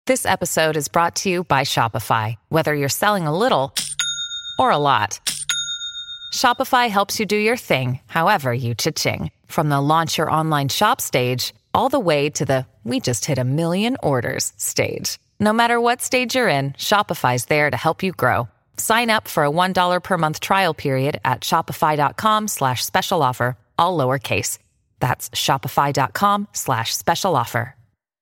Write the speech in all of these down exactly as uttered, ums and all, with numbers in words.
This episode is brought to you by Shopify. Whether you're selling a little or a lot, Shopify helps you do your thing, however you cha-ching. From the launch your online shop stage, all the way to the we just hit a million orders stage. No matter what stage you're in, Shopify's there to help you grow. Sign up for a one dollar per month trial period at shopify.com slash special offer, all lowercase. That's shopify.com slash special offer.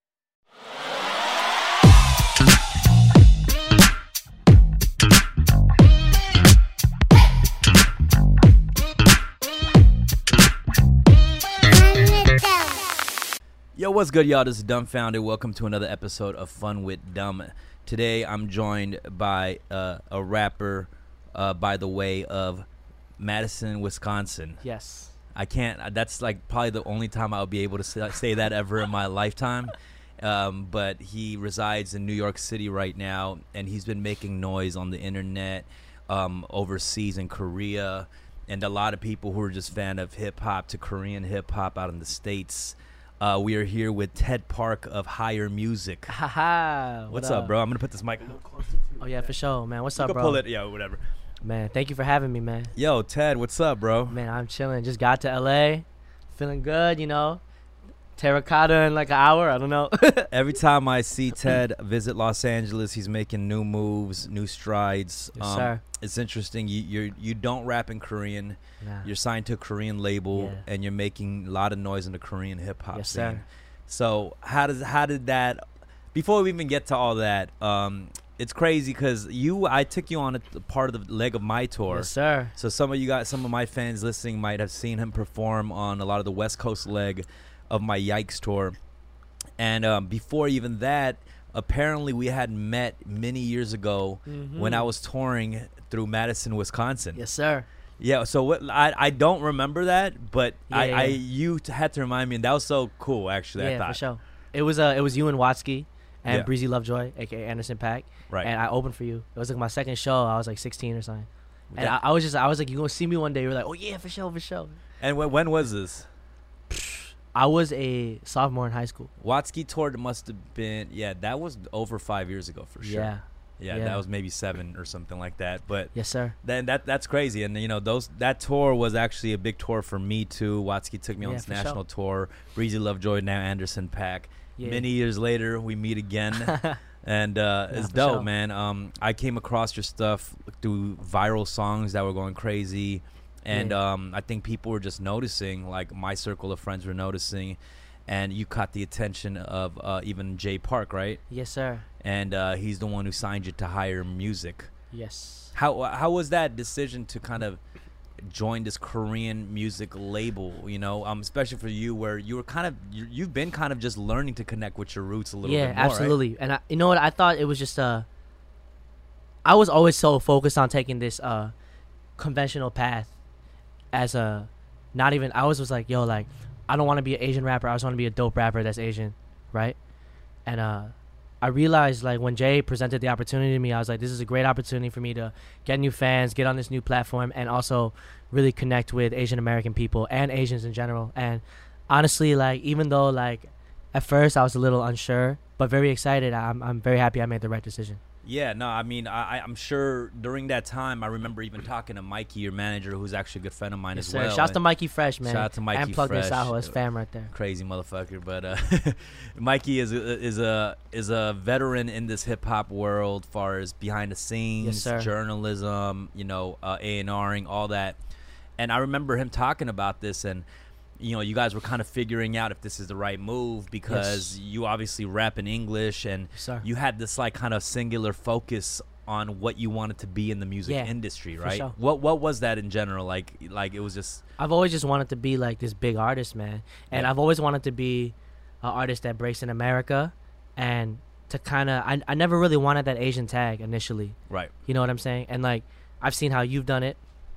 Yo, what's good, y'all? This is Dumbfounded. Welcome to another episode of Fun with Dumb. Today, I'm joined by uh, a rapper uh, by the way of Madison, Wisconsin. Yes. I can't, that's like probably the only time I'll be able to say, say that ever in my lifetime. Um, but he resides in New York City right now, and he's been making noise on the internet, um, overseas in Korea, and a lot of people who are just fan of hip-hop to Korean hip-hop out in the States. Uh, we are here with Ted Park of Higher Music. Haha. What's what up, bro? I'm gonna put this mic a little closer to you. Oh yeah, for sure, man. What's you up, can bro? Pull it, yeah, whatever. Man, thank you for having me, man. Yo, Ted, what's up, bro? Man, I'm chilling. Just got to L A, feeling good, you know. Terracotta in like an hour. I don't know. Every time I see Ted visit Los Angeles, he's making new moves, new strides. Yes, um, sir. It's interesting. You you're, you don't rap in Korean. Nah. You're signed to a Korean label, Yeah. and you're making a lot of noise in the Korean hip hop Yes, scene. sir. So how does how did that? Before we even get to all that, um, it's crazy because you I took you on a part of the leg of my tour. Yes, sir. So some of you guys, some of my fans listening might have seen him perform on a lot of the West Coast leg of my Yikes tour. And um, before even that, apparently we had met many years ago Mm-hmm. when I was touring through Madison, Wisconsin. Yes, sir. Yeah, so what I I don't remember that, but Yeah, I, yeah. I you t- had to remind me, and that was so cool. Actually, I Yeah, thought. for sure. It was uh, it was you and Watsky and Yeah. Breezy Lovejoy, aka Anderson .Paak. Right. And I opened for you. It was like my second show. I was like sixteen or something. And That- I, I was just, I was like, you gonna see me one day? You're like, oh yeah, for sure, for sure. And when, when was this? I was a sophomore in high school. Watsky tour must have been, yeah, that was over five years ago for sure. Yeah. Yeah, Yeah. that was maybe seven or something like that. But Yes, sir. then that that's crazy. And you know, those that tour was actually a big tour for me too. Watsky took me on Yeah, this for national sure. tour. Breezy Lovejoy, now Anderson .Paak. Yeah. Many years later, we meet again. And uh, Yeah, it's for dope, sure. man. Um, I came across your stuff through viral songs that were going crazy, and Yeah. um, I think people were just noticing. Like my circle of friends were noticing, and you caught the attention of uh, even Jay Park, right? Yes, sir. And uh, he's the one who signed you to Higher Music. Yes. How how was that decision to kind of join this Korean music label? You know, um, especially for you, where you were kind of you, you've been kind of just learning to connect with your roots a little Yeah, bit more, right? absolutely. And I, you know what? I thought it was just uh, I was always so focused on taking this uh, conventional path as a, not even. I was was like, yo, like, I don't want to be an Asian rapper. I just want to be a dope rapper that's Asian, right? And uh, I realized like when Jay presented the opportunity to me, I was like, this is a great opportunity for me to get new fans, get on this new platform, and also really connect with Asian American people and Asians in general. And honestly, like, even though like at first I was a little unsure, but very excited, I'm I'm very happy I made the right decision. Yeah, no, I mean, I, I- I'm sure during that time, I remember even talking to Mikey, your manager, who's actually a good friend of mine Yes, as sir. well. Shouts to and Mikey Fresh, man. Shout out to Mikey and Plug Fresh. Saho, his fam right there. Crazy motherfucker, but uh, Mikey is a, is a is a veteran in this hip hop world, far as behind the scenes, Yes, sir. journalism, you know, uh, A and Ring, all that. And I remember him talking about this, and you know, you guys were kind of figuring out if this is the right move because Yes. you obviously rap in English, and Yes, sir. you had this like kind of singular focus on what you wanted to be in the music Yeah, industry, for right? sure. What what was that in general? Like like it was just I've always just wanted to be like this big artist, man. And Yeah. I've always wanted to be an artist that breaks in America, and to kind of, I, I never really wanted that Asian tag initially. right. You know what I'm saying? And like, I've seen how you've done it.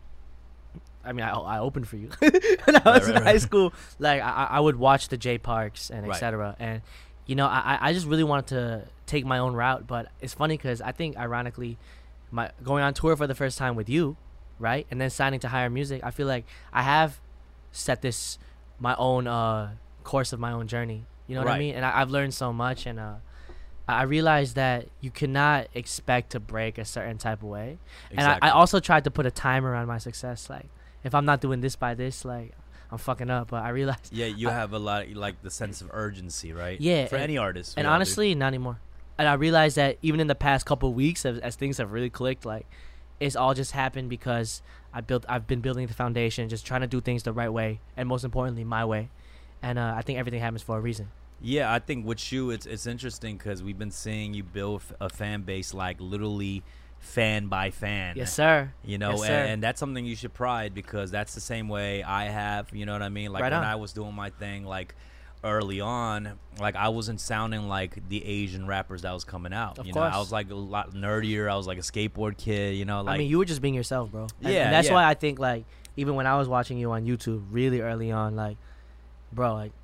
I mean, I, I opened for you when I was Right, in right, high right. school. Like, I, I would watch the Jay Parks and Right. et cetera. And, you know, I, I just really wanted to take my own route. But it's funny because I think, ironically, my going on tour for the first time with you, right? And then signing to Higher Music, I feel like I have set this, my own uh, course of my own journey. You know what I Right. mean? And I, I've learned so much. And, uh, I realized that you cannot expect to break a certain type of way. Exactly. And I, I also tried to put a timer on my success. Like, if I'm not doing this by this, like, I'm fucking up. But I realized. Yeah, you I, have a lot, like the sense of urgency, right? Yeah. For and, any artist. And we all do. honestly, not anymore. And I realized that even in the past couple of weeks, as, as things have really clicked, like, it's all just happened because I built. I've been building the foundation, just trying to do things the right way, and most importantly, my way. And uh, I think everything happens for a reason. Yeah, I think with you, it's it's interesting because we've been seeing you build a fan base like literally fan by fan. Yes, sir. You know, yes, and, sir. and that's something you should pride because that's the same way I have. You know what I mean? Like right when on. I was doing my thing, like early on, like I wasn't sounding like the Asian rappers that was coming out. Of you course. know, I was like a lot nerdier. I was like a skateboard kid. You know, like I mean, you were just being yourself, bro. And, Yeah, and that's yeah. why I think like even when I was watching you on YouTube really early on, like, bro, like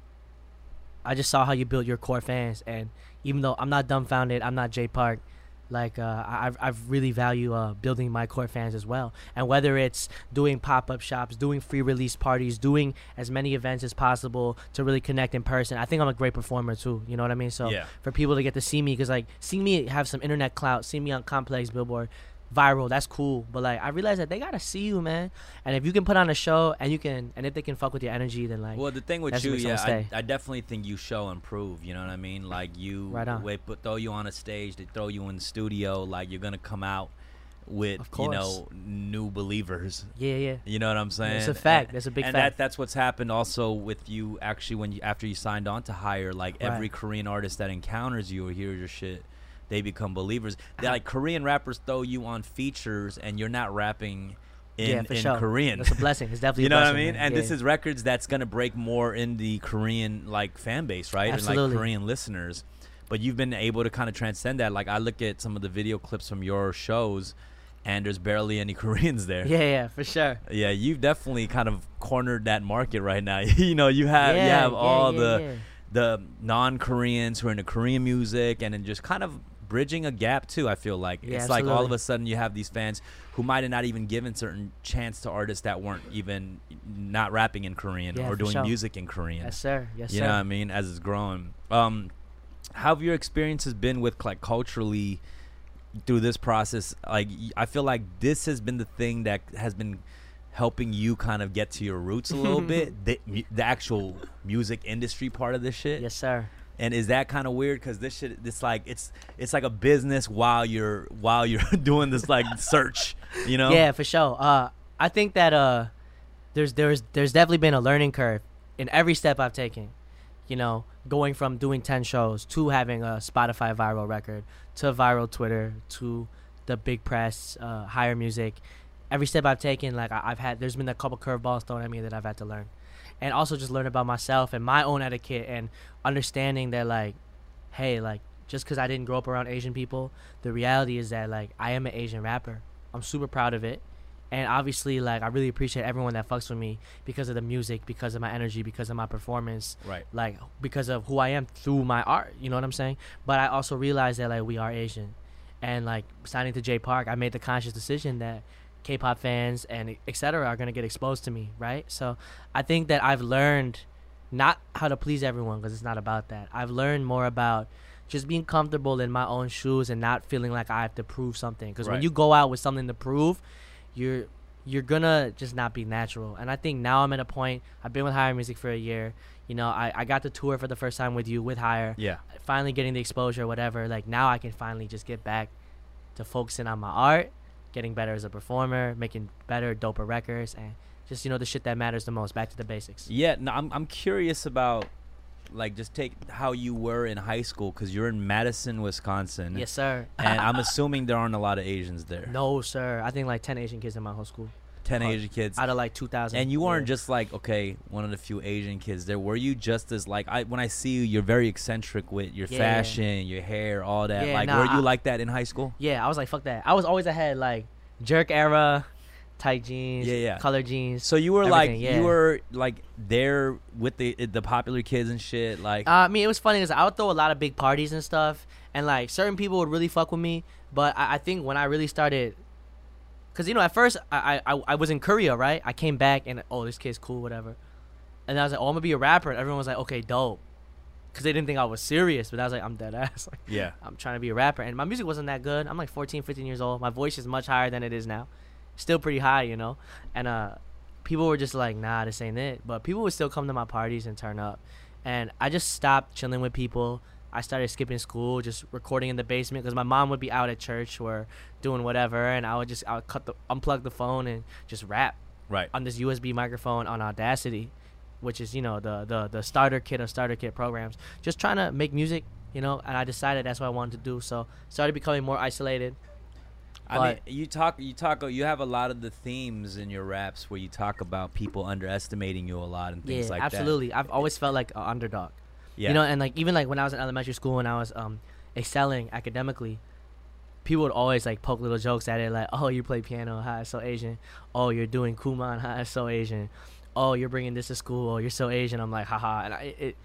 I just saw how you built your core fans, and even though I'm not dumbfounded, I'm not Jay Park. Like uh, I I really value uh, building my core fans as well, and whether it's doing pop-up shops, doing free release parties, doing as many events as possible to really connect in person. I think I'm a great performer too. You know what I mean? So Yeah. for people to get to see me, because like see me have some internet clout, see me on Complex, Billboard, viral, that's cool. But like I realize that they gotta see you, man. And if you can put on a show, and you can, and if they can fuck with your energy, then like Well, the thing with that's you, what makes yeah, someone I, stay. I definitely think you show and prove. You know what I mean? Like you, Right on. they put throw you on a stage, they throw you in the studio. Like you're gonna come out with Of you course. know new believers. yeah, yeah. You know what I'm saying? It's a fact. And, That's a big and fact. that that's what's happened also with you. Actually, when you after you signed on to Hire, like every Right. Korean artist that encounters you or hears your shit, they become believers. They Uh-huh. like Korean rappers throw you on features, and you're not rapping in, yeah, for in sure. Korean. That's a blessing. It's definitely You a know what I blessing, mean? man. And Yeah, this yeah. is records that's gonna break more in the Korean like fan base, right? And Absolutely. like Korean listeners. But you've been able to kind of transcend that. Like I look at some of the video clips from your shows, and there's barely any Koreans there. Yeah, yeah, for sure. Yeah, you've definitely kind of cornered that market right now. you know, you have you Yeah, have yeah, all yeah, the yeah. the non-Koreans who are into Korean music, and then just kind of bridging a gap too. I feel like Yeah, it's like all of absolutely. a sudden you have these fans who might have not even given certain chance to artists that weren't even not rapping in Korean Yeah, or for doing sure. music in Korean. Yes, sir. Yes, you sir. know what I mean? As it's growing. Um, how have your experiences been with like culturally through this process? Like y- I feel like this has been the thing that has been helping you kind of get to your roots a little bit. The, mu- the actual music industry part of this shit. Yes, sir. And is that kind of weird? Because this shit, it's like it's it's like a business while you're while you're doing this like search, you know? Yeah, for sure. Uh, I think that uh, there's there's there's definitely been a learning curve in every step I've taken. You know, going from doing ten shows to having a Spotify viral record to viral Twitter to the big press, uh, higher music. Every step I've taken, like I, I've had, there's been a couple curveballs thrown at me that I've had to learn, and also just learn about myself and my own etiquette and understanding that like, hey, like just because I didn't grow up around Asian people, the reality is that like I am an Asian rapper. I'm super proud of it. And obviously, like, I really appreciate everyone that fucks with me because of the music, because of my energy, because of my performance. Right. Like, because of who I am through my art. You know what I'm saying? But I also realize that, like, we are Asian. And, like, signing to Jay Park, I made the conscious decision that K-pop fans and et cetera are going to get exposed to me, right? So I think that I've learned not how to please everyone, because it's not about that. I've learned more about just being comfortable in my own shoes and not feeling like I have to prove something. Because when Right. you go out with something to prove, you're you're gonna just not be natural. And I think now I'm at a point, I've been with Higher Music for a year. You know, I, I got to tour for the first time with you, with Higher. Yeah. Finally getting the exposure, whatever. Like, now I can finally just get back to focusing on my art, getting better as a performer, making better, doper records, and just, you know, the shit that matters the most, back to the basics. Yeah. No, I'm I'm curious about like just take how you were in high school because you're in Madison, Wisconsin. Yes, sir. And I'm assuming there aren't a lot of Asians there. No, sir. I think like ten Asian kids in my whole school. Ten Uh, Asian kids. Out of like two thousand. And you weren't Yeah. just like, okay, one of the few Asian kids there. Were you just as like, I when I see you, you're very eccentric with your Yeah. fashion, your hair, all that. Yeah, like, nah, were you I- like that in high school? Yeah, I was like, fuck that. I was always ahead, like, jerk era, tight jeans, Yeah, yeah. color jeans. So you were like, Everything, yeah. you were like there with the the popular kids and shit. Like, Uh, I mean, it was funny because I would throw a lot of big parties and stuff, and like certain people would really fuck with me. But I, I think when I really started, because you know, at first I, I I was in Korea, right? I came back and oh, this kid's cool, whatever. And I was like, oh, I'm gonna be a rapper, and everyone was like, okay, dope. because they didn't think I was serious. But I was like, I'm dead ass. Like, Yeah. I'm trying to be a rapper, and my music wasn't that good. I'm like fourteen, fifteen years old. My voice is much higher than it is now, still pretty high, you know. And uh, people were just like, nah, this ain't it. But people would still come to my parties and turn up, and I just stopped chilling with people. I started skipping school, just recording in the basement because my mom would be out at church or doing whatever, and I would just I would cut the unplug the phone and just rap Right. on this U S B microphone on Audacity, which is, you know, the the the starter kit of starter kit programs. Just trying to make music, you know, and I decided that's what I wanted to do. So started becoming more isolated. I mean, you talk, you talk, you have a lot of the themes in your raps where you talk about people underestimating you a lot and things Yeah, like absolutely. I've always felt like an underdog. that. Yeah. You know, and like even like when I was in elementary school and I was um excelling academically, people would always like poke little jokes at it, like, oh, you play piano, hi, so Asian. Oh, you're doing Kumon, hi, so Asian. Oh, you're bringing this to school, oh, you're so Asian. I'm like, haha, and I it,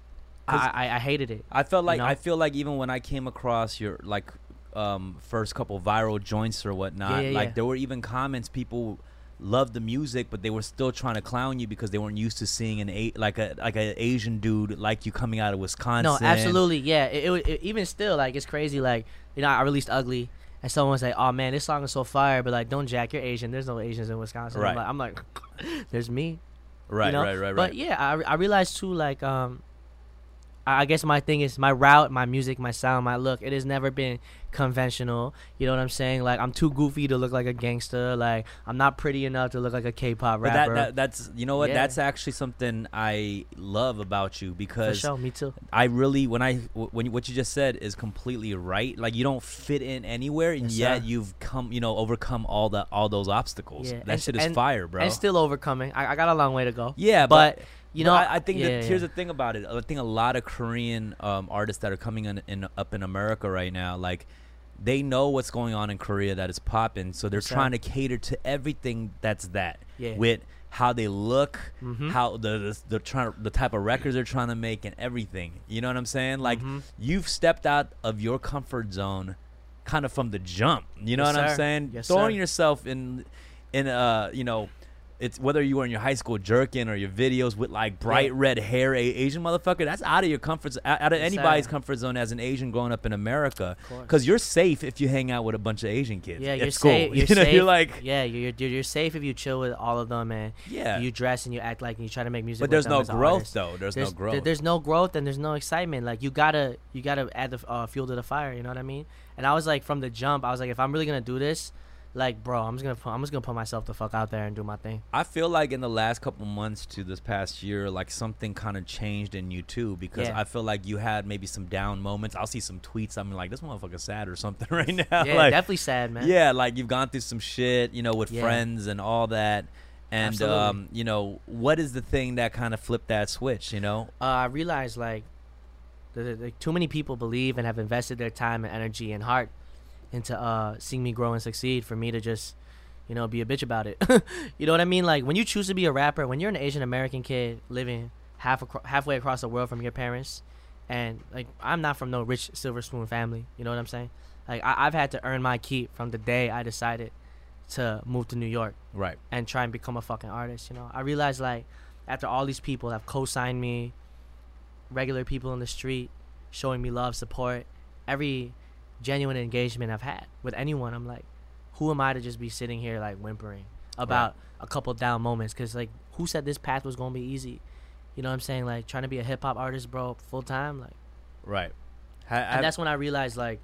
I, I I hated it. I felt like you know? I feel like even when I came across your like um first couple viral joints or whatnot, Yeah, yeah, like yeah. there were even comments, people loved the music, but they were still trying to clown you because they weren't used to seeing an a like a like an Asian dude like you coming out of Wisconsin. No, absolutely, yeah. It, it, it even still, like, it's crazy. Like, you know, I released Ugly, and someone was like, "Oh man, this song is so fire," but like, don't jack, you're Asian. There's no Asians in Wisconsin. Right. I'm like, I'm like there's me. Right, you know? right, right, right. But yeah, I I realized too, like, um, I I guess my thing is my route, my music, my sound, my look. It has never been conventional. You know what I'm saying? Like, I'm too goofy to look like a gangster. Like, I'm not pretty enough to look like a K-pop But rapper. that, that that's you know what Yeah. that's actually something I love about you For because sure, me too. I really when I when you- what you just said is completely right. Like you don't fit in anywhere, and Yes, yet sir. you've come you know overcome all the all those obstacles. Yeah, That and- shit is and- fire, bro. And still overcoming. I, I got a long way to go. yeah, but, but you know, I, I think yeah, that here's yeah. the thing about it. I think a lot of Korean um, artists that are coming in, in up in America right now, like they know what's going on in Korea that is popping, so they're Yes, sir. trying to cater to everything that's that Yeah. with how they look, Mhm. how the the the, try, the type of records they're trying to make, and everything. You know what I'm saying? Like Mhm. you've stepped out of your comfort zone, kind of from the jump. You know Yes, what I'm sir. saying? Yes, Throwing sir. yourself in, in uh, you know. It's whether you were in your high school jerkin or your videos with like bright Yeah. red hair, a Asian motherfucker. That's out of your comfort, z- out of Yes, anybody's sir. comfort zone as an Asian growing up in America. course. Because you're safe if you hang out with a bunch of Asian kids. Yeah, at you're school. safe. You're you know, safe. you're like, yeah, you're, you're you're safe if you chill with all of them, and yeah. you dress and you act like you try to make music. But with there's them no as an growth artist. though. There's, There's no growth. there- there's no growth and there's no excitement. Like you gotta you gotta add the uh, fuel to the fire. You know what I mean? And I was like, from the jump, I was like, if I'm really gonna do this, like, bro, I'm just gonna put, I'm just gonna put myself the fuck out there and do my thing. I feel like in the last couple months to this past year, like something kind of changed in you too, because Yeah. I feel like you had maybe some down moments. I'll see some tweets. I'm like, this motherfucker's sad or something right now. Yeah, like, definitely sad, man. Yeah, like you've gone through some shit, you know, with Yeah. friends and all that. And Absolutely. um, you know, what is the thing that kind of flipped that switch? You know, Uh, I realized like, the, the, the- too many people believe and have invested their time and energy and heart into uh seeing me grow and succeed for me to just, you know, be a bitch about it. You know what I mean? Like when you choose to be a rapper, when you're an Asian American kid living half acro- halfway across the world from your parents, and like I'm not from no rich silver spoon family. You know what I'm saying? Like I- I've had to earn my keep from the day I decided to move to New York right? and try and become a fucking artist. You know, I realized like after all these people have co-signed me, regular people in the street showing me love, support, every genuine engagement I've had with anyone, I'm like, who am I to just be sitting here like whimpering about a couple down moments? Because like, who said this path was gonna be easy? You know what I'm saying? Like trying to be a hip hop artist, bro, full time, like. Right. Ha- And have- that's when I realized, like,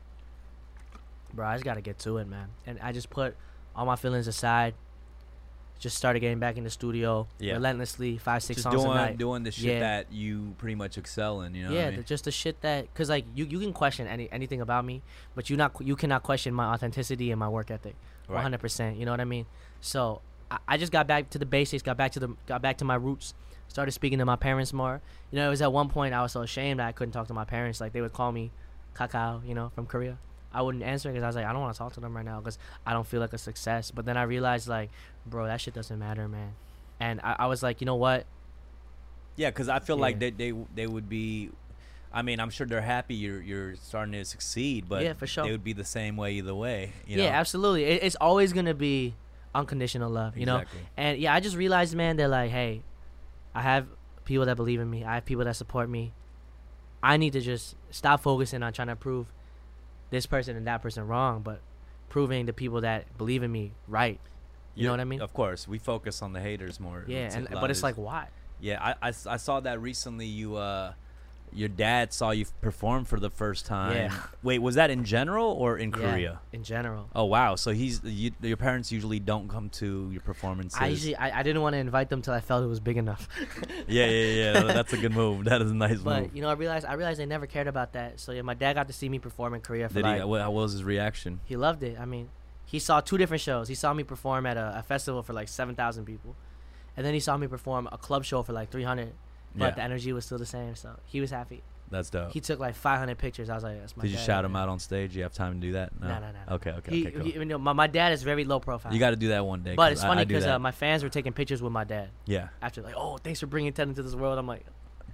bro, I just gotta get to it, man. And I just put all my feelings aside. Just started getting back in the studio Yeah. relentlessly, five, six just songs doing a night. doing the shit Yeah. that you pretty much excel in. You know yeah, what I mean? the, just the shit that, cause like you, you can question any anything about me, but you not you cannot question my authenticity and my work ethic, one Right. hundred percent. You know what I mean? So I, I just got back to the basics, got back to the got back to my roots, started speaking to my parents more. You know, it was at one point I was so ashamed that I couldn't talk to my parents. Like they would call me Kakao, you know, from Korea. I wouldn't answer because I was like, I don't want to talk to them right now because I don't feel like a success. But then I realized, like, bro, that shit doesn't matter, man. And I, I was like, you know what? Yeah, because I feel like Yeah. they, they they would be. I mean, I'm sure they're happy you're you're starting to succeed, but Yeah, for sure. they would be the same way either way. You Yeah, know? absolutely. It, it's always gonna be unconditional love, you know. Exactly. And yeah, I just realized, man, that like, hey, I have people that believe in me. I have people that support me. I need to just stop focusing on trying to prove this person and that person wrong, but proving the people that believe in me right. You know what I mean? Of course, we focus on the haters more. Yeah, It's and a lot but it's is- like why? yeah, I, I, I saw that recently. You uh, your dad saw you perform for the first time. Yeah. Wait, was that in general or in Yeah, Korea? in general. Oh wow, so he's you, your parents usually don't come to your performances. I usually I, I didn't want to invite them till I felt it was big enough. yeah, yeah, yeah. That's a good move. That is a nice But move. you know, I realized I realized they never cared about that. So yeah, my dad got to see me perform in Korea for Did like he? What, what was his reaction? he loved it. I mean, he saw two different shows. He saw me perform at a, a festival for like seven thousand people, and then he saw me perform a club show for like three hundred. But Yeah. the energy was still the same, so he was happy. That's dope. He took like five hundred pictures. I was like, that's my Did you dad, shout him man. out on stage? You have time to do that? No, no, no. no. Okay, okay, He, okay, cool. he- you know, my, my dad is very low profile. You got to do that one day. But it's I- funny I do because that. uh, my fans were taking pictures with my dad yeah. after like, oh, thanks for bringing Ted into this world. I'm like,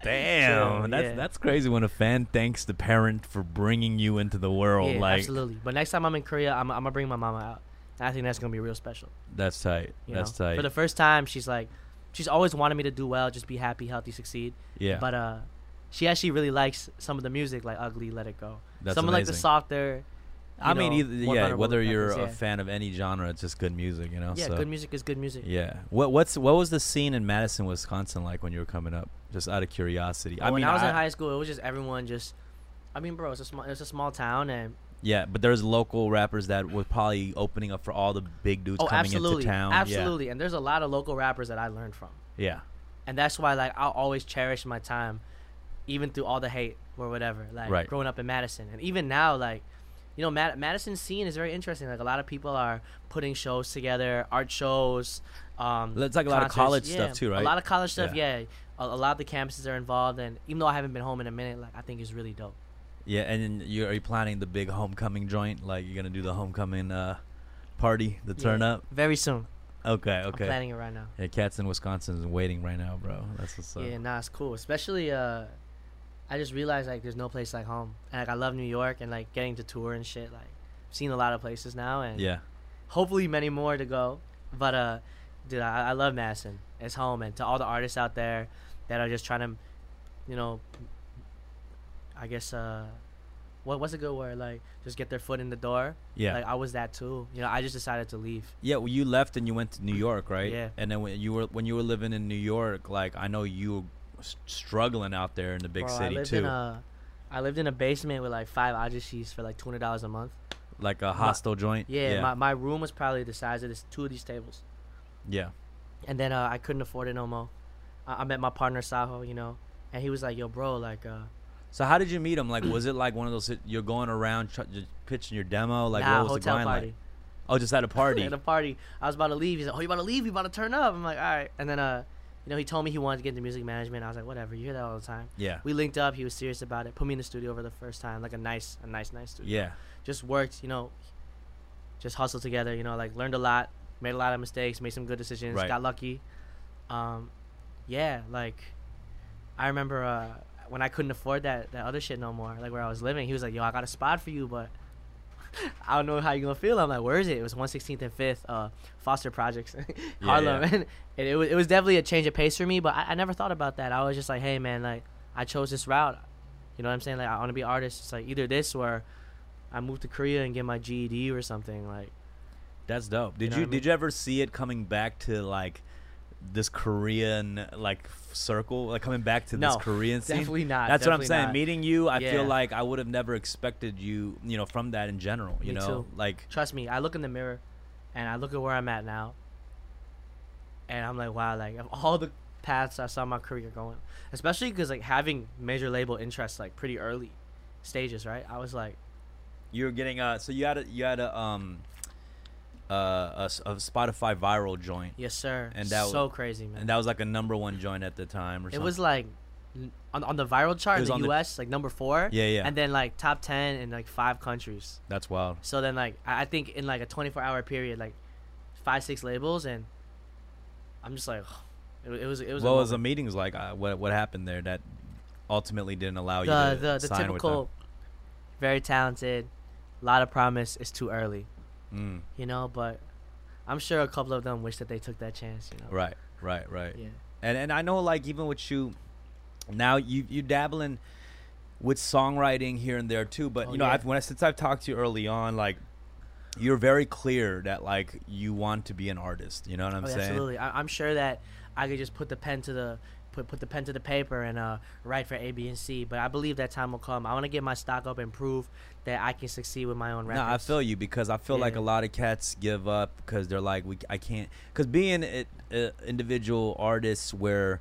Damn, Chill, that's yeah. that's crazy when a fan thanks the parent for bringing you into the world. yeah, like absolutely. But next time I'm in Korea, I'm, I'm gonna bring my mama out. And I think that's gonna be real special. that's tight. You That's know? tight. For the first time, she's like, she's always wanted me to do well, just be happy, healthy, succeed. yeah. But uh, she actually really likes some of the music, like Ugly, Let It Go. That's some of like the amazing. softer. I you mean, know, either, more yeah, vulnerable whether you're records, a yeah. fan of any genre, it's just good music, you know. Yeah, so, good music is good music. Yeah. What what's what was the scene in Madison, Wisconsin like when you were coming up? Just out of curiosity. Oh, I when mean, I was I- in high school, it was just everyone just. I mean, bro, it's a small, it's a small town, and yeah, but there's local rappers that were probably opening up for all the big dudes oh, coming absolutely, into town. Yeah. absolutely. And there's a lot of local rappers that I learned from, Yeah. and that's why like I'll always cherish my time, even through all the hate or whatever. Like Right. growing up in Madison, and even now, like, you know, Mad- Madison scene is very interesting. Like a lot of people are putting shows together, art shows. Um, It's like a lot of concerts. college Yeah, stuff too, right? A lot of college stuff, Yeah. yeah. A, a lot of the campuses are involved, and even though I haven't been home in a minute, like I think it's really dope. Yeah, and then you are you planning the big homecoming joint? Like you're gonna do the homecoming uh, party, the turn Yeah, up? very soon. Okay, I'm okay. planning it right now. Yeah, Cats in Wisconsin is waiting right now, bro. That's what's up. Yeah, nah, it's cool. Especially, uh, I just realized like there's no place like home. And like I love New York and like getting to tour and shit. Like, I've seen a lot of places now, and Yeah. hopefully many more to go. But uh, dude, I, I love Madison. It's home, and to all the artists out there that are just trying to, you know, I guess uh, what what's a good word? Like just get their foot in the door. Yeah. Like I was that too. You know, I just decided to leave. Yeah, well, you left and you went to New York, right? Yeah. And then when you were when you were living in New York, like I know you were s- struggling out there in the big Bro, city I lived too, In a, I lived in a basement with like five ajaxis for like two hundred dollars a month. like a hostel joint. Yeah, yeah, My, my room was probably the size of this two of these tables, yeah. and then uh, I couldn't afford it no more. I, I met my partner Saho, you know, and he was like, "Yo, bro, like, uh, So how did you meet him? Like, was it like one of those sit- you're going around tr- just pitching your demo? Like, nah, what was the hotel grind party." like? Oh, just at a party. At a party, I was about to leave. He's like, "Oh, you about to leave? You about to turn up?" I'm like, "All right." And then, uh, you know, he told me he wanted to get into music management. I was like, "Whatever." You hear that all the time. Yeah, We linked up. He was serious about it. Put me in the studio for the first time, like a nice, a nice, nice studio. yeah. Just worked, you know, just hustled together, you know, like learned a lot, made a lot of mistakes, made some good decisions, Right. got lucky. Um, yeah, like I remember uh, when I couldn't afford that that other shit no more, like where I was living, he was like, "Yo, I got a spot for you, but I don't know how you gonna feel." I'm like, "Where is it?" It was one sixteenth and fifth, uh, Foster Projects, Harlem, yeah. and it, it was it was definitely a change of pace for me. But I, I never thought about that. I was just like, "Hey, man, like I chose this route. You know what I'm saying? Like I want to be an artist. It's like either this or I move to Korea and get my G E D or something." Like, That's dope. Did know you, what I mean? did you ever see it coming back to like this Korean like f- circle, like coming back to this No, Korean scene? definitely not. That's what I'm definitely saying. not. Meeting you, I feel Yeah. like I would have never expected you, you know, from that in general. You Me know, too. like Trust me, I look in the mirror, and I look at where I'm at now, and I'm like, wow, like of all the paths I saw my career going, especially because like having major label interests like pretty early stages, right? I was like, you were getting uh so you had a you had a um uh a, s- a Spotify viral joint, yes, sir. And that so was- crazy, man. and that was like a number one joint at the time, or it something. was like n- on on the viral chart It in was the on the- U S like number four. Yeah, yeah. And then like top ten in like five countries. That's wild. So then like I I think in like a twenty-four hour period, like five six labels, and I'm just like, it, wa- it was it was. a What was the moment. meetings like? Uh, what what happened there that ultimately didn't allow you the to the, the sign with typical, very talented, lot of promise. It's too early, them? you know. But I'm sure a couple of them wish that they took that chance, you know. Mm, right, right, right. Yeah. And and I know like even with you, now you you dabbling. with songwriting here and there too. But Oh, you know, yeah. I've, when I since I've talked to you early on, like you're very clear that like you want to be an artist. You know what I'm Oh, saying? absolutely. I, I'm sure that I could just put the pen to the put put the pen to the paper and uh, write for A, B, and C. But I believe that time will come. I want to get my stock up and prove that I can succeed with my own No, records. I feel you because I feel like Yeah. a lot of cats give up because they're like, we, I can't, because being a, a individual artists where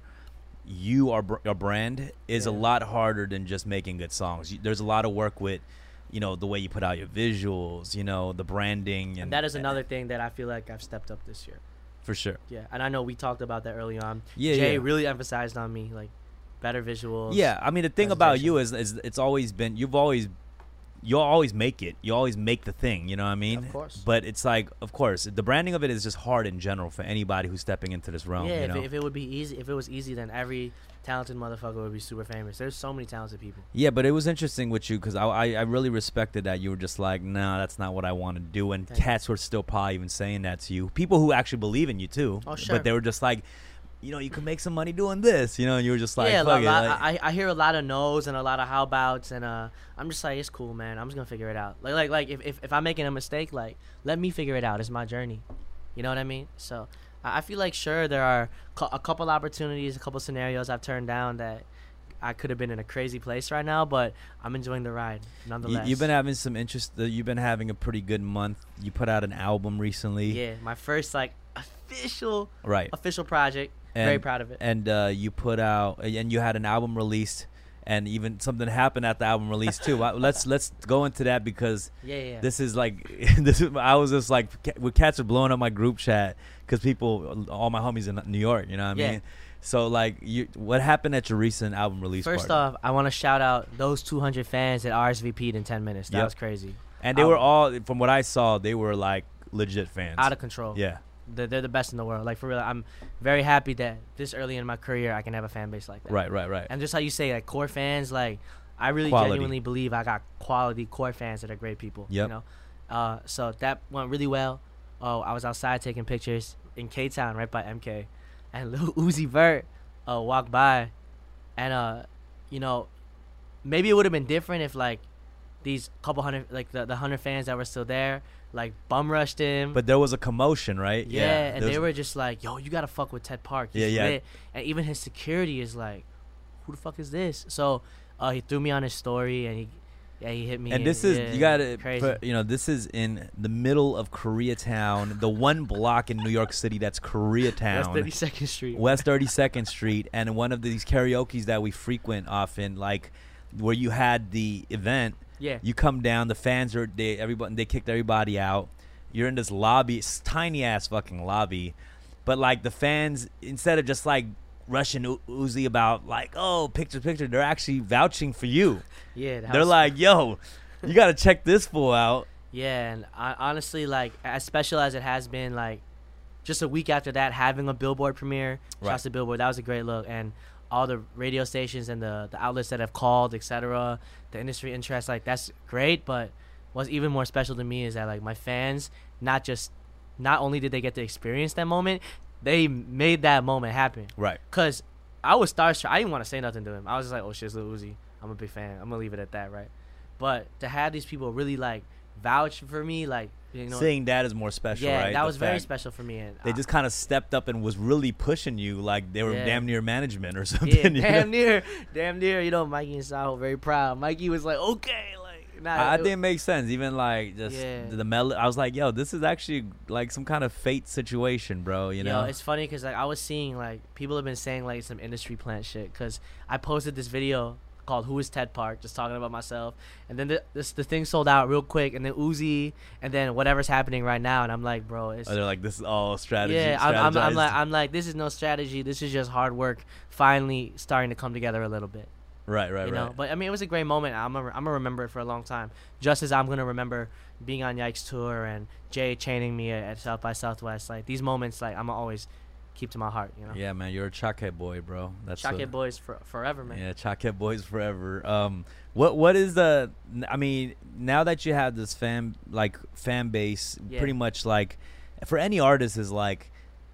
you are br- a brand is a Yeah. lot harder than just making good songs. You, there's a lot of work with, you know, the way you put out your visuals, you know, the branding, and, And that is another thing that I feel like I've stepped up this year. for sure. Yeah, and I know we talked about that early on. Yeah, Jay yeah. really emphasized on me like better visuals. Yeah, I mean the thing about presentation. you is, is it's always been you've always you'll always make it. You always make the thing, you know what I mean? Of course. But it's like, of course, the branding of it is just hard in general for anybody who's stepping into this realm. yeah, you if, know? it, if it would be easy, if it was easy, then every talented motherfucker would be super famous. There's so many talented people. Yeah, but it was interesting with you because I, I I really respected that you were just like, nah, that's not what I want to do. And Thank you. cats were still probably even saying that to you. People who actually believe in you too. Oh, sure. But they were just like, you know, you can make some money doing this. You know, and you were just like, yeah, a fuck lot, it. lot- like- I, I hear a lot of no's and a lot of how abouts, and uh, I'm just like, it's cool, man. I'm just gonna figure it out. Like, like, like, if, if, if I'm making a mistake, like, let me figure it out. It's my journey. You know what I mean? So, I, I feel like sure there are cu- a couple opportunities, a couple scenarios I've turned down that I could have been in a crazy place right now, but I'm enjoying the ride You, nonetheless. you've been having some interest. Uh, you've been having a pretty good month. You put out an album recently, yeah, my first like official right? official project. And, Very proud of it. And uh, you put out, and you had an album released, and even something happened at the album release too. Uh, let's let's go into that because Yeah, yeah. this is like this is. I was just like, ca- with cats are blowing up my group chat because people, all my homies in New York. You know what I Yeah. mean? So like, you, what happened at your recent album release? First party? off, I want to shout out those two hundred fans that R S V P'd in ten minutes. That Yep. was crazy. and they um, were all, from what I saw, they were like legit fans. Out of control. yeah. They're, they're the best in the world. Like, for real, I'm very happy that this early in my career, I can have a fan base like that. Right. Right. Right. And just how you say, like, core fans, like, I really Quality. genuinely believe I got quality core fans that are great people. Yep. You know? Uh, so that went really well. Oh, I was outside taking pictures in K-Town right by M K. And Lil Uzi Vert uh, walked by. And, uh, you know, maybe it would have been different if, like, these couple hundred, like, the, the hundred fans that were still there, like, bum rushed him. But there was a commotion, right? Yeah, and there they was- were just like, yo, you gotta fuck with Ted Park. He's Yeah, yeah. lit. And even his security is like, who the fuck is this? So uh, he threw me on his story, and he, yeah, he hit me. And this is, yeah, you gotta, crazy. put, you know, this is in the middle of Koreatown, the one block in New York City that's That's Koreatown, thirty-second Street. West thirty-second Street, and one of these karaoke's that we frequent often, like where you had the event. Yeah. You come down, the fans are, they, everybody, they kicked everybody out. You're in this lobby, it's tiny ass fucking lobby, but like the fans, instead of just like rushing U- Uzi about like, oh, picture, picture, they're actually vouching for you. Yeah. that They're was- like, yo, you got to check this fool out. Yeah, and I, honestly, like, as special as it has been, like, just a week after that, having a Billboard premiere, Right. shouts to Billboard, that was a great look. And all the radio stations and the, the outlets that have called, et cetera, the industry interest, like, that's great. But what's even more special to me is that, like, my fans, not just, not only did they get to experience that moment, they made that moment happen. Right. Because I was starstruck. I didn't want to say nothing to him. I was just like, oh, shit, it's Lil Uzi. I'm a big fan. I'm going to leave it at that, right? But to have these people really, like, vouch for me, like, you know, Seeing that is more special, yeah, right? that The was very fact special for me. And They I- just kind of stepped up and was really pushing you like they were Yeah. damn near management or something. yeah, you know? damn near, damn near. You know, Mikey and Sal were very proud. Mikey was like, okay, like, nah, I, I it- think it makes sense. Even like just Yeah. the, the melody. I was like, yo, this is actually like some kind of fate situation, bro. You know? Yo, it's funny because like I was seeing like people have been saying like some industry plant shit because I posted this video called "Who Is Ted Park," just talking about myself, and then the, this the thing sold out real quick, and then Uzi, and then whatever's happening right now, and I'm like, bro, it's Oh, they're like, this is all strategy. yeah, I'm, I'm, I'm strategized. like I'm like this is no strategy, this is just hard work, finally starting to come together a little bit. right, right, you right. know, but I mean, it was a great moment. I'm gonna, I'm gonna remember it for a long time. Just as I'm gonna remember being on Yikes tour and Jay chaining me at, at South by Southwest. Like these moments, like I'm gonna always keep to my heart. You know, Yeah, man, you're a Chalkhead boy, bro. That's Shockhead what- Boys for forever, man. Yeah, Chalkhead boys forever. Um, what what is the? I mean, now that you have this fan like fan base, Yeah. pretty much like for any artist is like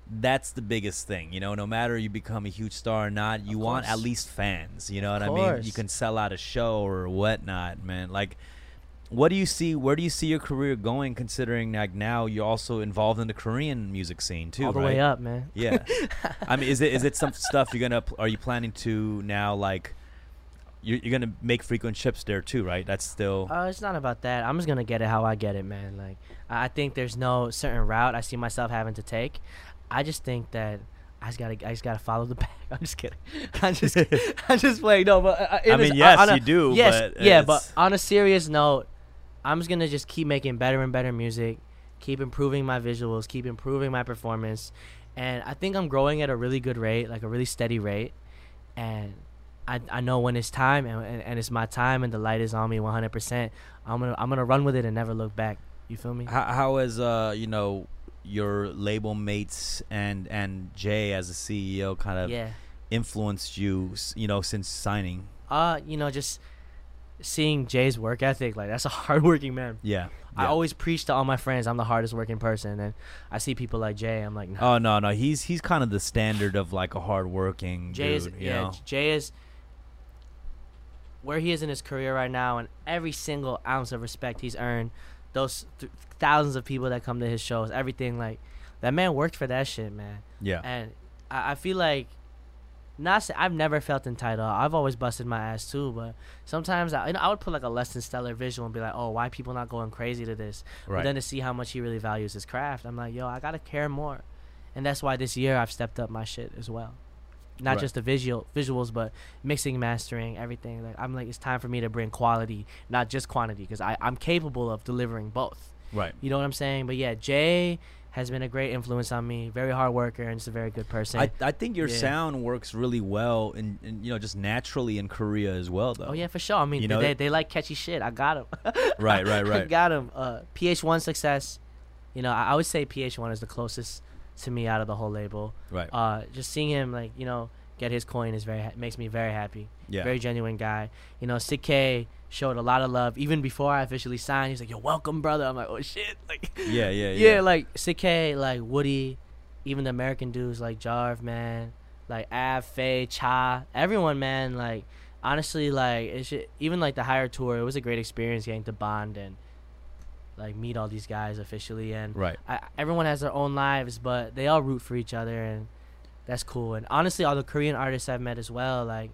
that's the biggest thing, you know. No matter you become a huge star or not, you Of want course. at least fans. You know what Of I mean? You course. can sell out a show or whatnot, man. Like, what do you see? Where do you see your career going? Considering like now you're also involved in the Korean music scene too, All the right? way up, man. Yeah. I mean, is it is it some stuff you're gonna? Are you planning to now like? You're, you're gonna make frequent trips there too, right? That's still. Uh, it's not about that. I'm just gonna get it how I get it, man. Like I I think there's no certain route I see myself having to take. I just think that I just gotta I just gotta follow the pack. I'm just kidding. I'm just I'm just playing. No, but uh, it I is- mean, yes, on a- you do. Yes, but yeah, it's- but on a serious note, I'm just gonna just keep making better and better music, keep improving my visuals, keep improving my performance, and I think I'm growing at a really good rate, like a really steady rate, and I I know when it's time and and, and it's my time and the light is on me one hundred percent. I'm gonna I'm gonna run with it and never look back. You feel me? How, how has uh you know your label mates and and Jay as a C E O kind of Yeah. influenced you, s- you know, since signing? Uh, you know, just seeing Jay's work ethic, like that's a hardworking man. Yeah. I yeah. always preach to all my friends I'm the hardest working person, and I see people like Jay. I'm like, no. Oh no, no, he's he's kind of the standard of like a hardworking Jay dude. is you yeah. know? Jay is where he is in his career right now, and every single ounce of respect he's earned. Those th- thousands of people that come to his shows, everything like that man worked for that shit, man. Yeah. And I, I feel like not say, I've never felt entitled. I've always busted my ass too, but sometimes I, you know, I would put like a less than stellar visual and be like, oh, why people not going crazy to this? But Right. then to see how much he really values his craft, I'm like, yo, I gotta care more, and that's why this year I've stepped up my shit as well. Not Right. just the visual visuals, but mixing, mastering, everything. Like I'm like, it's time for me to bring quality, not just quantity, because I I'm capable of delivering both. Right. You know what I'm saying? But yeah, Jay has been a great influence on me. Very hard worker and just a very good person. I, I think your Yeah. sound works really well and, and you know just naturally in Korea as well though. Oh yeah, for sure. I mean, You they, know- they they like catchy shit. I got him. Right, right, I right. got him. Uh, P H one success. You know, I, I would say P H one is the closest to me out of the whole label. Right. Uh, just seeing him like you know get his coin is very ha- makes me very happy. Yeah. Very genuine guy. You know, Sick K showed a lot of love even before I officially signed. He's like, "Yo, welcome, brother." I'm like, "Oh shit!" Like, Yeah, yeah, yeah, yeah. like Sick K, like Woody, even the American dudes like Jarv, man, like Av, Faye, Cha, everyone, man. Like, honestly, like it's just, even like the higher tour, it was a great experience getting to bond and like meet all these guys officially. And Right. I, everyone has their own lives, but they all root for each other, and that's cool. And honestly, all the Korean artists I've met as well, like,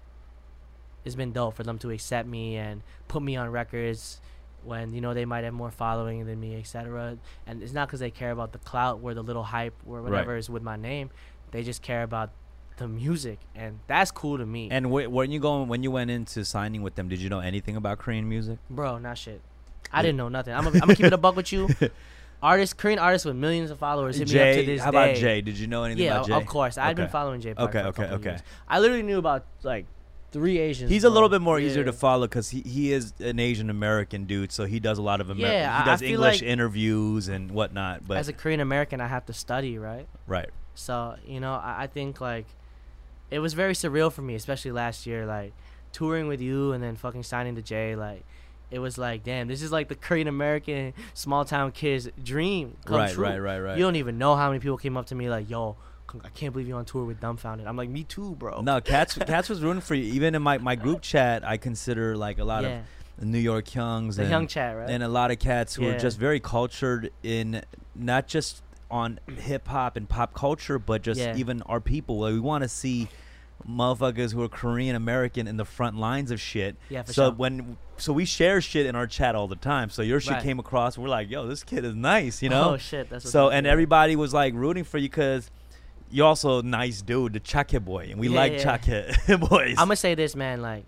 it's been dope for them to accept me and put me on records when you know they might have more following than me, et cetera. And it's not because they care about the clout or the little hype or whatever Right. is with my name. They just care about the music, and that's cool to me. And wh- when you go when you went into signing with them, did you know anything about Korean music? Bro, not shit. I didn't know nothing. I'm gonna I'm keep it a buck with you. Artists, Korean artists with millions of followers hit me up to Jay, this how about day. Jay? Did you know anything Yeah, about Jay? of course. I've been Okay. following Jay Park Okay, for a okay, couple okay. years. I literally knew about like three Asians. He's a little bro. bit more easier Yeah. to follow because he, he is an Asian American dude, so he does a lot of Amer- Yeah, I- he does I feel English like- interviews and whatnot. But As a Korean American, I have to study, right? right, So, you know, I, I think, like, it was very surreal for me, especially last year, like, touring with you and then fucking signing to Jay, like, it was like, damn, this is like the Korean American small town kid's dream come right, true. right, right, right. You don't even know how many people came up to me like, yo, I can't believe you're on tour with Dumbfounded. I'm like, me too, bro. No, Cats Cats was rooting for you. Even in my, my group chat, I consider like a lot Yeah. of New York youngs The and, young chat, right? and a lot of cats who are Yeah. just very cultured in not just on hip hop and pop culture, but just Yeah. even our people. Like, we want to see motherfuckers who are Korean American in the front lines of shit. Yeah, for so sure. when so we share shit in our chat all the time. So your shit Right. came across, we're like, yo, this kid is nice, you know? Oh, shit. That's what's So up, and yeah. everybody was like rooting for you because you're also a nice dude, the Chake boy, and we Yeah, like yeah. Chake boys. I'm gonna say this, man. Like,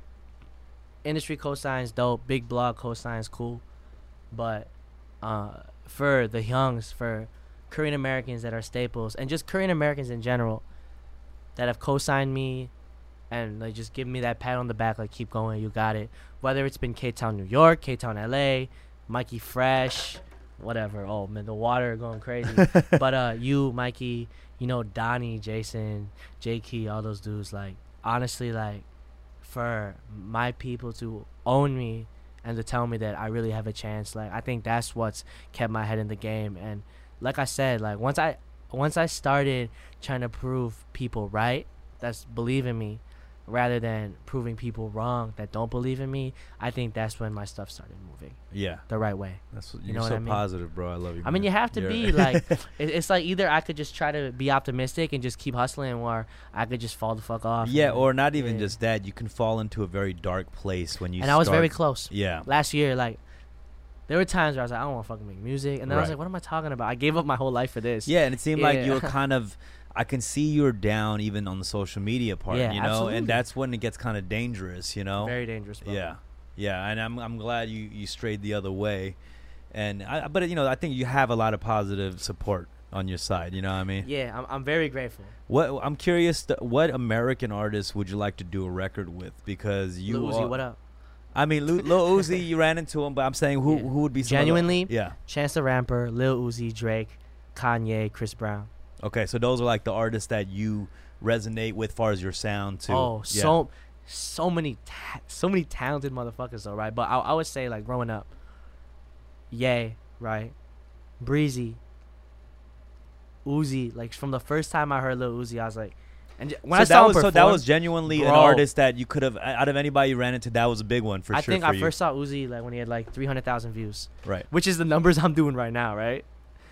industry cosigns dope, big blog cosigns cool, but uh, for the youngs, for Korean Americans that are staples, and just Korean Americans in general, that have cosigned me, and like just give me that pat on the back, like keep going, you got it. Whether it's been K-Town, New York, K-Town, L A, Mikey Fresh, whatever. Oh man, the water going crazy. But uh, you, Mikey, you know, Donnie, Jason, J Key, all those dudes, like, honestly, like, for my people to own me and to tell me that I really have a chance, like, I think that's what's kept my head in the game. And like I said, like, once I once I started trying to prove people right, that's believe in me, rather than proving people wrong that don't believe in me, I think that's when my stuff started moving Yeah. the right way. That's what, You you're know what so I mean? positive, bro. I love you. I mean, man. you have to You're- be like, it, it's like either I could just try to be optimistic and just keep hustling, or I could just fall the fuck off. Yeah, and- or not even yeah. just that. You can fall into a very dark place when you. And I was start- very close. Yeah. Last year, like, there were times where I was like, I don't want to fucking make music, and then I was Right. like, what am I talking about? I gave up my whole life for this. Yeah, and it seemed like you were Yeah. kind of. I can see you're down even on the social media part. Yeah, you know, absolutely. and that's when it gets kind of dangerous. You know. Very dangerous, bro. Yeah, yeah, and I'm I'm glad you you strayed the other way, and I but you know I think you have a lot of positive support on your side. You know what I mean? Yeah, I'm, I'm very grateful. What I'm curious, th- what American artist would you like to do a record with? Because you, Lil Uzi, are- what up? I mean, Lil, Lil Uzi, you ran into him, but I'm saying who Yeah. who would be some of the- Genuinely? yeah. Chance the Rapper, Lil Uzi, Drake, Kanye, Chris Brown. Okay, so those are like the artists that you resonate with, far as your sound too. Oh, Yeah. so so many ta- so many talented motherfuckers though, right? But I, I would say like growing up, Ye, right? Breezy, Uzi. Like from the first time I heard Lil Uzi, I was like, and j- when so I saw that him was so perform, that was genuinely an Bro. artist that you could have out of anybody you ran into. That was a big one for I sure. think for I you. first saw Uzi like when he had like three hundred thousand views, right. which is the numbers I'm doing right now, right?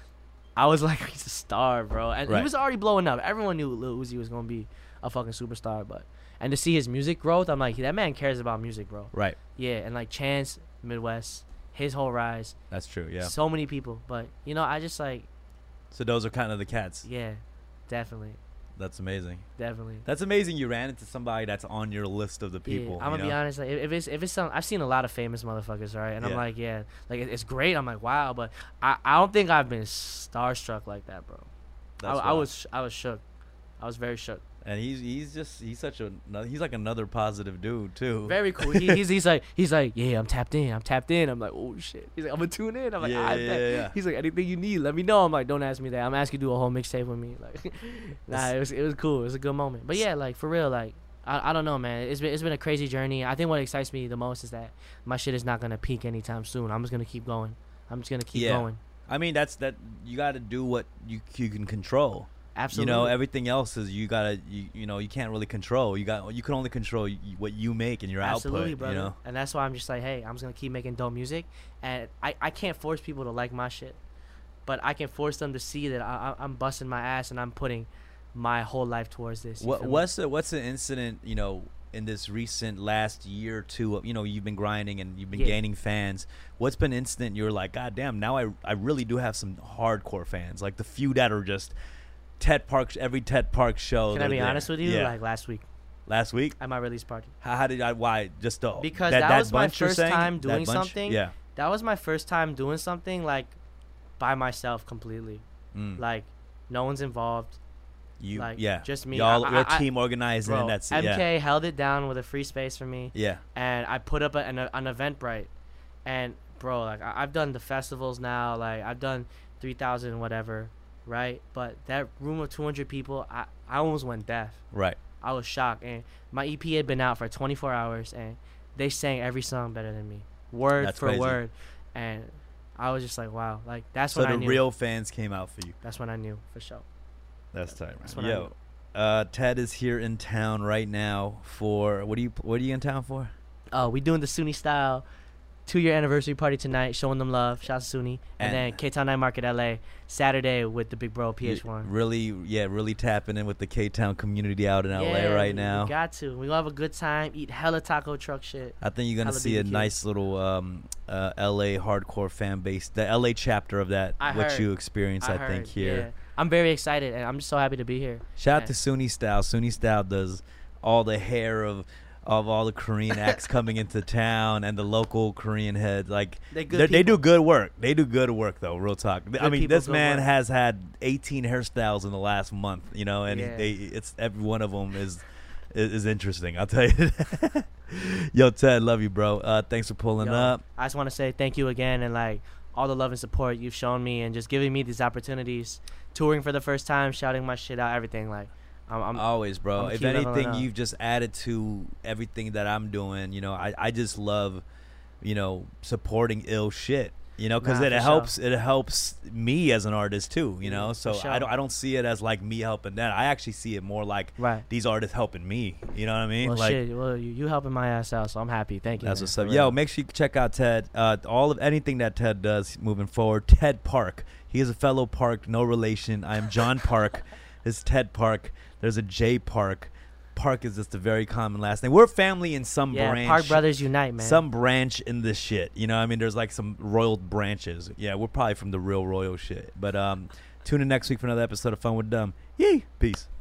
I was like, he's a star, bro, and Right. he was already blowing up. Everyone knew Lil Uzi was gonna be a fucking superstar, but and to see his music growth, I'm like, that man cares about music, bro. Right. Yeah, and like Chance, Midwest, his whole rise, That's true. Yeah. so many people. But you know, I just like, So those are kind of the cats. yeah, definitely, That's amazing. definitely. That's amazing. You ran into somebody that's on your list of the people. Yeah, I'm you gonna be know? honest. Like, if if it's if it's some, I've seen a lot of famous motherfuckers, right? And I'm Yeah. like, yeah, like it- it's great. I'm like, wow, but I, I don't think I've been starstruck like that, bro. I, That's I wild. was sh- I was shook. I was very shook. And he's he's just he's such a he's like another positive dude too. Very cool. He, he's he's like he's like yeah, I'm tapped in. I'm tapped in. I'm like, oh shit. He's like, I'm gonna tune in. I'm like, Yeah, I yeah, bet. yeah. He's like, anything you need, let me know. I'm like, don't ask me that. I'm asking you to do a whole mixtape with me. Like, nah, it was it was cool. It was a good moment. But yeah, like for real, like I, I don't know, man. It's been it's been a crazy journey. I think what excites me the most is that my shit is not gonna peak anytime soon. I'm just gonna keep going. I'm just gonna keep Yeah. going. I mean, that's that you got to do what you you can control. Absolutely. You know, everything else is you gotta you, you know you can't really control. You got you can only control y- what you make and your Absolutely, output. brother. You know. And that's why I'm just like, hey, I'm just gonna keep making dope music, and I, I can't force people to like my shit, but I can force them to see that I, I I'm busting my ass and I'm putting my whole life towards this. you What feel me? what's the what's the incident you know in this recent last year or two? You know, you've been grinding and you've been Yeah. gaining fans. What's been an incident you're like, God damn, now I I really do have some hardcore fans, like the few that are just Ted Park every Ted Park show. Can I they're be there. honest with you? Yeah. Like last week Last week. at my release party, How, how did I? Why? Just the Because that, that was my bunch you're first saying? time That doing bunch? something. Yeah. that was my first time doing something like by myself completely. Mm. Like no one's involved. You. like, yeah. just me. Y'all, I- I- your I- team organizing. Bro, and that's it. M K Yeah. held it down with a free space for me. Yeah. And I put up a, an, an Eventbrite, and bro, like I, I've done the festivals now, like I've done three thousand whatever, right? But that room of two hundred people, I, I almost went deaf. Right. I was shocked, and my E P had been out for twenty-four hours, and they sang every song better than me, word That's for crazy. word, and I was just like, wow, like that's So when I the knew. real fans came out for you. That's when I knew for sure. That's tight. That's Man. what I Yo, knew. uh, Ted is here in town right now for what are you? What are you in town for? Oh, we doing the Sunni style two-year anniversary party tonight, showing them love. Shout out to Sunni. And, And- then K-Town Night Market L A Saturday with the big bro P H one. Really, yeah, really tapping in with the K-Town community out in L A Yeah, right we- now. We got to. We gonna have a good time. Eat hella taco truck shit. I think you're gonna Hella see a B B Q. nice little um, uh, L A hardcore fan base, the L A chapter of that, I what heard. you experience, I, heard, think here. Yeah. I'm very excited, and I'm just so happy to be here. Shout out Yeah. to Sunni Style. Sunni Style does all the hair of of all the Korean acts coming into town and the local Korean heads. Like They're good they're- they do people. good work. They do good work though. Real talk. I Good mean, people, this good man work. has had eighteen hairstyles in the last month. You know, and Yeah. they it's every one of them is is, is interesting. I'll tell you. that. Yo, Ted, love you, bro. Uh, thanks for pulling Yo, up. I just want to say thank you again, and like all the love and support you've shown me, and just giving me these opportunities, touring for the first time, shouting my shit out, everything. Like, I'm, I'm Always, bro. I'm If keep leveling anything, up. you've just added to everything that I'm doing. You know, I, I just love, you know, supporting ill shit. You know, because Nah, it for helps. sure. It helps me as an artist too. You know, so sure. I don't. I don't see it as like me helping them. I actually see it more like Right. these artists helping me. You know what I mean? Well, like, shit. Well, you, you helping my ass out, so I'm happy. Thank you. That's man, what's for up. real. Yo, make sure you check out Ted. Uh, all of anything that Ted does moving forward. Ted Park. He is a fellow Park, no relation. I am John Park. It's Ted Park. There's a J Park. Park is just a very common last name. We're family in some Yeah, branch. Park Brothers Unite, man. Some branch in this shit. You know what I mean? There's like some royal branches. Yeah, we're probably from the real royal shit. But um, tune in next week for another episode of Fun with Dumb. Yee. Peace.